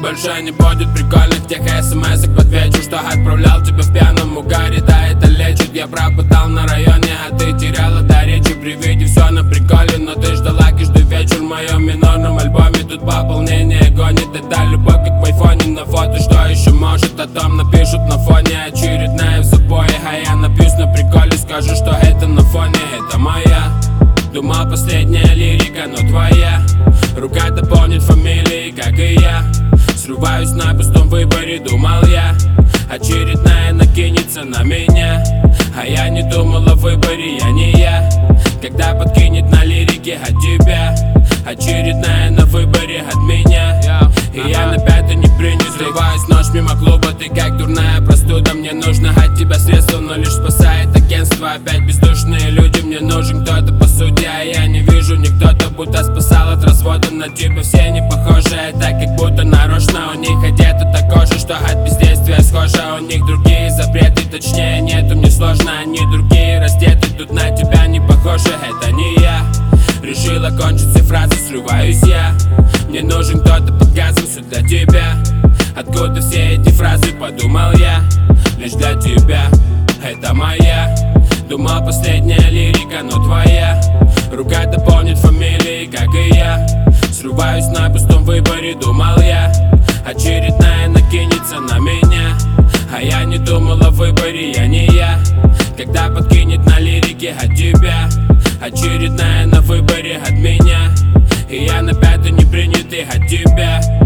больше не будет прикольных тех смс-ок в отвечу, что отправлял тебя в пьяном угаре. Да, это лечит, я пропытал на районе, а ты теряла до речи при виде все на приколе. Но ты ждала каждый вечер в моем минорном альбоме. Тут пополнение гонит, это любовь как в айфоне на фото. Что еще может, о том напишут на фоне. Очередная в запое, а я напьюсь на приколе. Скажу, что это на фоне, это моя. Думал, последняя лирика, но твоя рука дополнит фамилии, как и я. Срываюсь на пустом выборе, думал я. Очередная накинется на меня, а я не думал о выборе, я не я. Когда подкинет на лирике от тебя, очередная на выборе от меня. И я на пятый не принят. Срываюсь ночь мимо клуба, ты как дурная простуда. Мне нужно от тебя средства, но лишь спасает агентство. Опять бездушные люди, мне нужен кто-то по сути, а я не вижу никто-то, будто спасал от развода. На типа все не похожи, так как будто нарочно. У них одето такое же, что от бездействия схоже. У них другие запреты, точнее нету, мне сложно. Они другие раздеты, тут на тебя не похожи. Это не я. Решил окончить все фразы, срываюсь я. Мне нужен кто-то под газом, все для тебя. Откуда все эти фразы, подумал я. Лишь для тебя, это моя. Думал, последняя лирика, но твоя рука дополнит фамилии, как и я. Срываюсь на пустом выборе, думал я. Очередная накинется на меня, а я не думал о выборе, я не я. Когда подкинет на лирике от тебя, очередная на выборе от меня. И я на пятый не принятый от тебя.